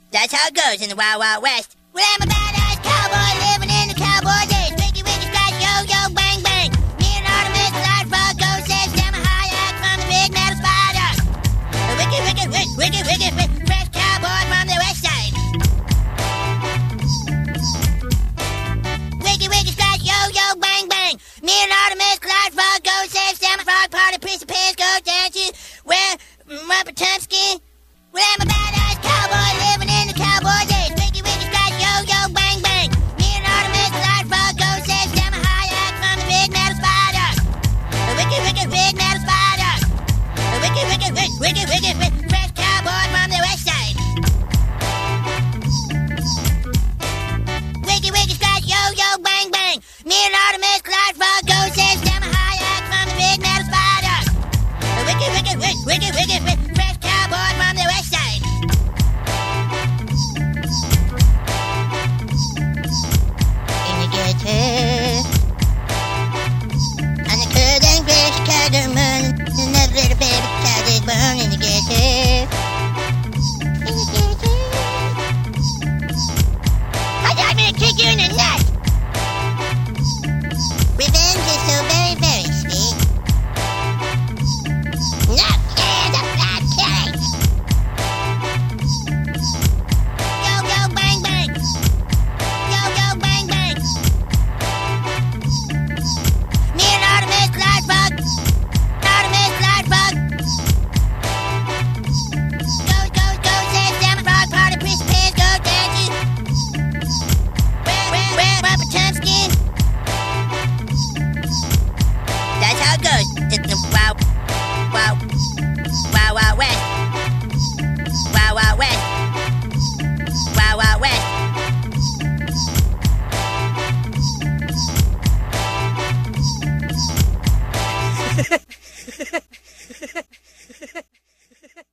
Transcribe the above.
That's how it goes in the Wild Wild West. Well, I'm a badass cowboy living in the cowboy days. Wiggy, wiggy, scratch, yo-yo, bang, bang. Me and Artemis, Light Frog, Go Says, Stammer, High from the big metal spider. Wiggy, wiggy, wiggy, wiggy, wiggy, fresh cowboy from the west side. Wiggy, wiggy, scratch, yo-yo, bang, bang. Me and Artemis, Light Frog, Go Says, Stammer, Frog, Party, Piece of Pants, Go Dances. Well, Rumper-Tumsky. Well, I'm a badass cowboy living in the cowboy days. Wiggy, wiggy, scratch, yo-yo, bang, bang. Me and Artemis, Light Frog, Go Says, Stammer, High from the big metal spider. Wiggy, wiggy, big metal spider. Wiggy, wiggy, wiggy, wiggy, wiggy, fresh cowboy from the west side. Wiggy, wiggy, scratch, yo-yo, bang, bang. Me and Artemis, Light Frog, Go Says, Stammer, High from the big metal spider. Wiggy, wiggy, wiggy, wiggy, wiggy, fresh cowboy from the west side. In the gutter, on the cold and gray Chicago moon, another little baby child is born in the gutter. In the gutter. I'm gonna kick you in the nuts. Revenge is so very, very sweet. Not scared of blood killing. Yo, yo, bang, bang. Yo, yo, bang, bang. Me and Artemis, Light Frog. Artemis, Light Frog. Go, say, Stammer, Frog, Party, Piece of Pants, Go Dances. Rumper-Tumsky. That's how it goes. It's the Wild West. Wild Wild West. Wild Wild West.